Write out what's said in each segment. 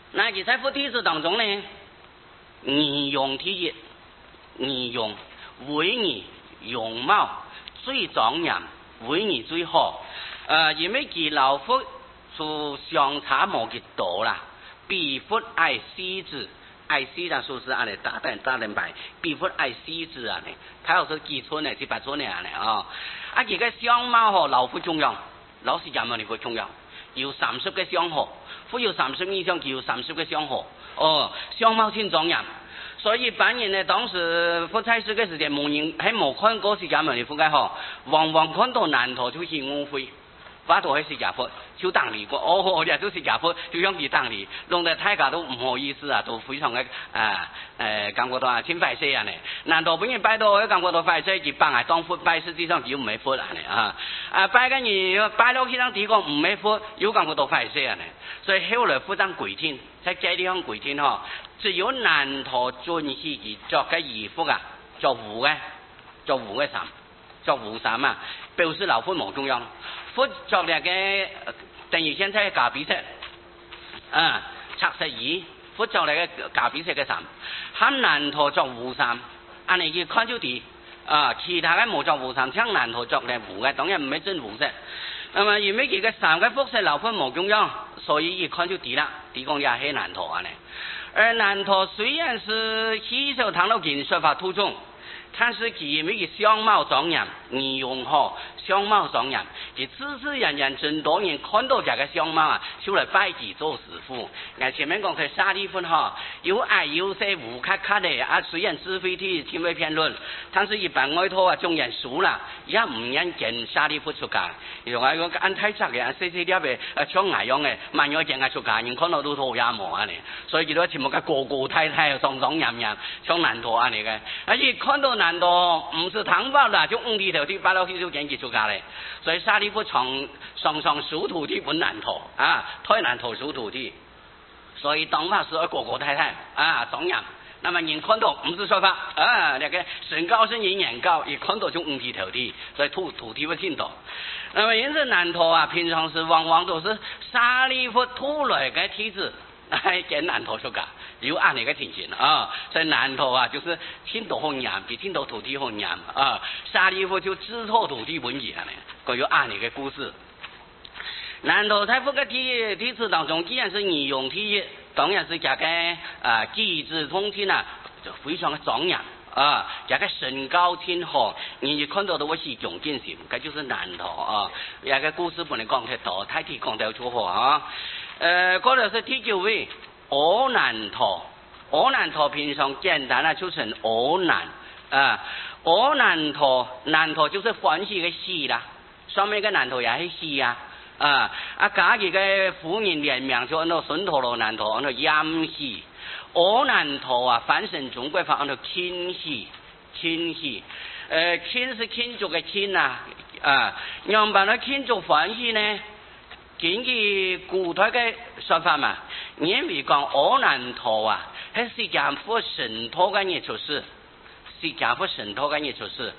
那其在佛弟子当中呢，仪容第一，仪容为你容貌最庄严，为你最好。因为其老佛所相差冇几多啦，比佛爱惜之。爱惜的说是安尼大人牌，比佛爱惜之安尼，他要说几寸呢，7、8寸呢安尼啊。啊，而个相貌嗬，老佛重要，老实讲嘛，你個重要，要30個相好，佛要30以上，就要30個相好。哦，相貌先莊嚴。所以一般人呢，當時佛在世嘅時間，冇人喺冇看過釋迦牟尼佛嘅嗬，往往看到難陀就去誤會。把到喺釋迦佛就當你過，哦，你都釋迦佛就想佢當你，弄得大家都唔好意思啊，都非常嘅感覺到啊，真快死啊你，難道本人拜到感覺到快死，就幫係當佛拜，實際上就唔係佛啊你拜緊嘢拜到其他地方唔係佛，有感覺到快死啊你，所以後來佛當跪天，在這地方跪天嗬，只有難陀尊師而作嘅儀服啊，作護嘅衫，作護衫啊，表示老佛冇中央。佛作嚟嘅，等於現在假比色，拆實衣，佛作嚟嘅假比色嘅衫，喊難陀作護衫，按你去看就啲，其他嘅冇作護衫，像難陀作嚟護嘅，當然唔係真護色。那麼因為佢嘅衫嘅膚色老佛冇中央，所以一看就啲啦，啲講也係難陀啊呢。而難陀雖然是稀少唐老經說法途中，但是佢因為佢相貌莊嚴，儀容好。相貌莊嚴，佢自自然然真多人看到這個相貌啊，就來拜佢做師父。我前面講佢沙利佛哈，有矮有細烏卡卡的啊，雖然是非體聽為偏論，但是一般外頭啊，眾人熟啦，也唔願見沙利佛出家。如果講按太窄嘅，按細細啲嘅，像矮樣嘅，萬樣見佢出家，人看到都頭也毛啊你。所以佢都全部嘅個太太莊莊嚴嚴，像難陀啊你嘅。而且看到難陀唔是唐法啦，就五體投地，拜到去就見佢出家。所以沙利佛常數徒弟本難陀啊，推難陀數徒弟，所以當法師個太太莊嚴。那麼人看到唔是說法那個身高是人眼高，一看到就五體投地，所以徒弟不聽到。那麼因此難陀啊，平常時往往都是沙利佛吐來嘅弟子來見難陀出家。有按那個情形所以難陀啊，就是聽到好嚴，比聽到徒弟好嚴沙利佛就知錯徒弟本意啊，佢有按那個故事。難陀在佛嘅弟子當中，既然是儀容第一，當然是這個機智通天啊，就非常的莊嚴這個身高天好，人家看到都會是恭敬心，這就是難陀這個故事不能講太多，太提講到出火嗰度是第9位。阿難陀平常簡單就成阿難阿難陀就是歡喜嘅喜啦，上面嘅難陀也係喜假嘅嘅婦人連名就按照順陀羅難陀按照陰喜，阿難陀翻成中國法按照親喜，親是慶祝嘅慶讓把它慶祝歡喜呢？根據古代嘅說法嘛，因為講阿難陀係釋迦佛神托嘅嘢出世，釋迦佛神托嘅嘢出世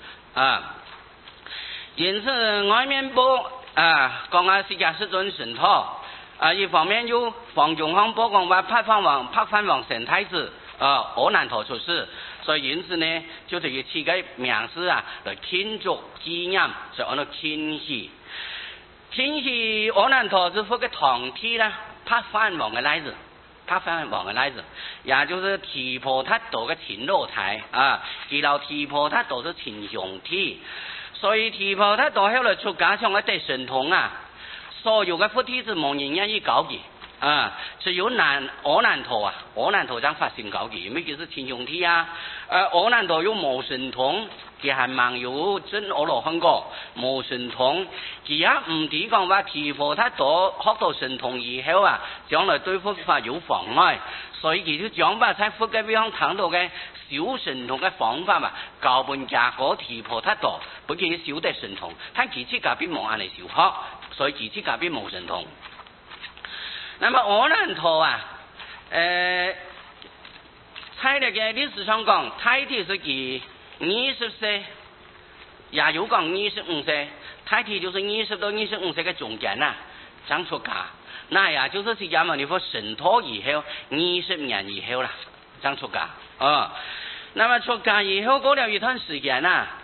因此外面報講釋迦世尊神托一方面有黃宗康報講話拍翻王神太子阿難陀出世，所以因此呢就是要起個名詞來慶祝紀念，就按照親喜。親喜阿難陀是佛嘅堂弟啦，拍翻王嘅例子，也就是提婆達多嘅親老太記到提婆達多是親兄弟，所以提婆達多後來出家上嘅得神通所有嘅佛弟子冇人願意搞佢只有阿難陀將發心搞佢，因為佢是親兄弟阿難陀有無神通。佢係盲有真阿羅漢果無神通，佢也唔止講話提婆達多學到神通以後將來對佛法有妨礙，所以佢就將把在佛嘅地方談到嘅小神通嘅方法教本家嗰提婆達多，不佢小得神通，但佢自己並冇按嚟小學，所以佢自己並冇神通。那麼阿難陀在呢個歷史上講，太弟是佢20歲，也有講25歲，太弟就是20到25歲嘅中間將出家， 那呀就是释迦牟尼佛成道以后20年以后啦，这样出家那么出家以后过了一段时间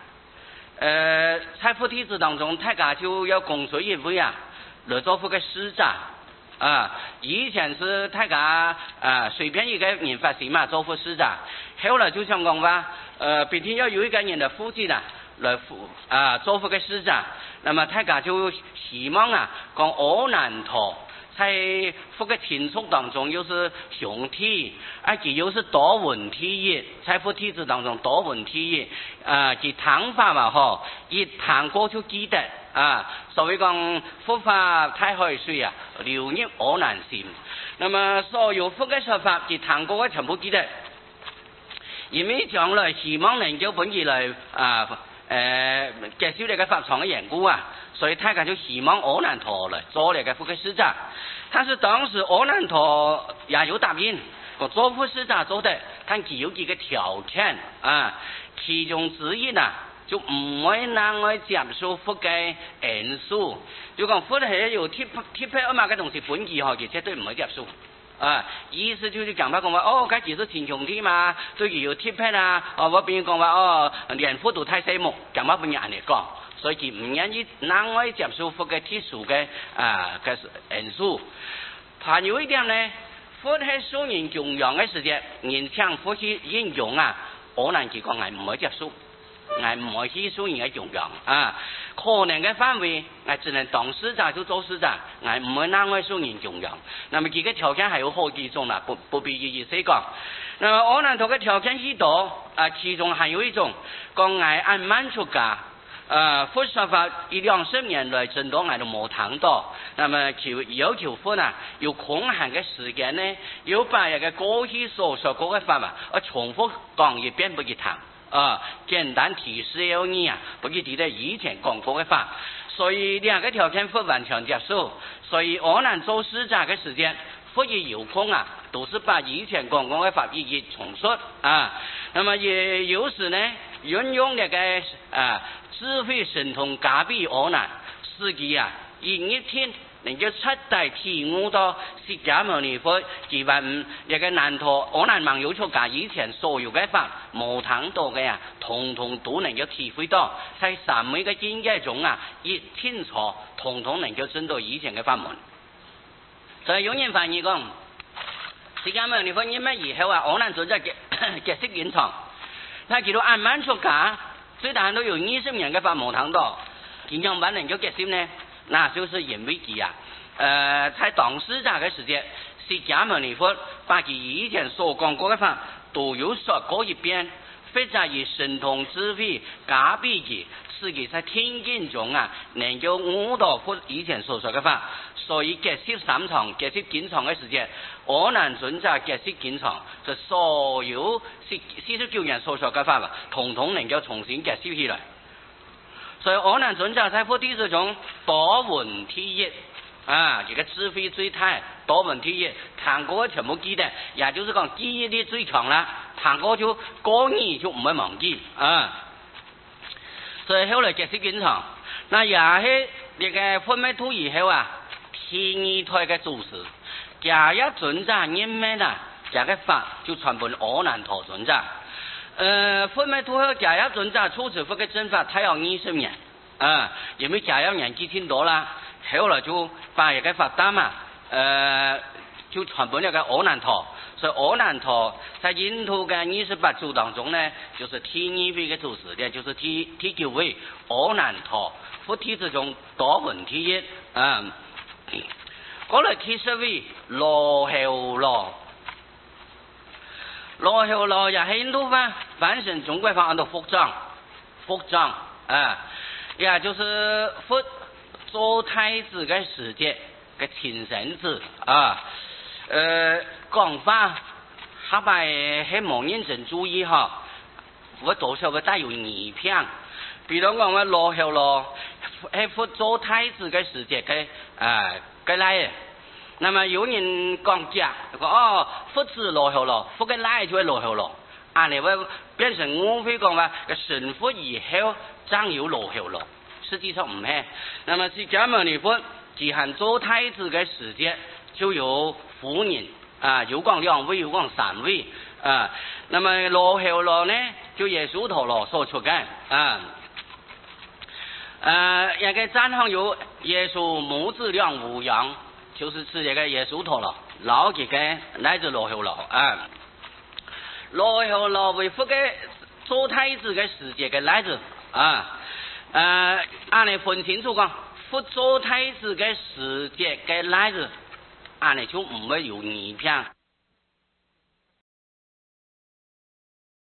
在佛弟子当中，大家就要供随一位来做佛的使者以前是大家随便一个人发心嘛做佛使者，后来就想讲话必定要有一个人的负责来做佛的使者，那么大家就希望讲阿难陀在佛的天竺当中又是雄体，其又是多闻体业，在佛弟子当中多闻体业其谈法嘛一谈过就记得所以讲佛法太海水流入阿难心，那么所有佛的说法其谈过全部记得，因为将来希望能够本意来介绍这个法藏的缘故所以大家就希望阿难陀来做这个佛的使者，但是当时阿难陀也有答应做佛使者做的，但其有几个条件其中之一就唔可以让我接受佛的因素，就讲佛係有貼配嘛嘅東西本意佢絕對唔可以接受意思就是講法講話佢只是天穹體嘛，對佢有貼配我邊講話連佛都太細目，講法本人嚟講，所以佢唔願意讓我接受佛嘅特殊嘅嘅因素。還有一點呢，佛係受人供養嘅時間，人向佛去應用阿難佢講係唔可以接受。唔可以受人嘅供養可能嘅範圍只能當使者就做使者，唔會讓我受人供養。那麼幾個條件係有好幾種不必一一細講。那麼阿難陀嘅條件許多其中還有一種講按慢出家佛說法120年來真多都冇談到，那麼要求佛有空閒嘅時間呢，要把一個過去所說過嘅法重複講一遍不去談簡單提示要你不去提到以前講過嘅法，所以兩個條件佛完全接受，所以阿難做使者嘅時間佛也有空都是把以前講過嘅法一一重述那麼也有時呢運用那個智慧神通加俾阿難，使佢一天能夠徹底體悟到釋迦牟尼佛基本一個難陀阿難忘有出家以前所有嘅法冇談到嘅統統都能夠體會到，在三昧嘅境界中一清楚統統能夠證到以前嘅法門。所以有人反映講釋迦牟尼佛因為以後阿難尊者結識現場，他叫做按慢出家，雖然都有20年嘅法冇談到，點樣辦能夠結識呢？那就是因為佢在當使者嘅時間，釋迦牟尼佛把佢以前所講過嘅法都有說過一遍，或者以神通智慧加俾佢，使佢在聽經中能夠悟到佛以前所說嘅法，所以結識三場結識經場嘅時間，阿難尊者結識經場，就所有49年所說嘅法統統能夠重新結識起來。所以阿難尊者在佛弟子中多聞體業這個智慧最大，多聞體業談過全部記得，也就是講記憶力最強啦，談過就過年就唔會忘記所以後來結識經常，那也係這個佛滅度以後第二代嘅祖師迦葉尊者認為這個法就傳俾阿難陀尊者。佛滅度後迦葉尊者出持佛嘅正法他要20年因為迦葉年紀挺多啦，後來就把一個法單就傳俾那個阿難陀，所以阿難陀在印度嘅28祖當中呢，就是第2位嘅祖師嘅，就是第9位阿難陀，佛弟子中多聞體業嗰來第10位羅睺羅。羅睺羅也係印度法翻成中國法按照伏藏也就是佛做太子嘅時節嘅親生子講法下擺係冇認真注意我多少個帶有疑偏，比如講話羅睺羅係佛做太子嘅時節嘅來嘅。那麼有人講假，說佛子羅睺羅，佛嘅來就係羅睺羅，你會變成誤會講話成佛以後將有羅睺羅，實際上唔係。那麼釋迦牟尼佛只係做太子嘅時節， 就有妇人有讲2位，有讲3位那么罗后罗呢，就耶稣陀罗所出嘅一个赞行有耶稣母子2无羊，就是指一个耶稣陀罗，老几个乃至罗后罗罗后罗为复嘅做太子嘅时节嘅乃至按你分清楚讲，复做太子嘅时节嘅乃至，按你就唔会有疑偏。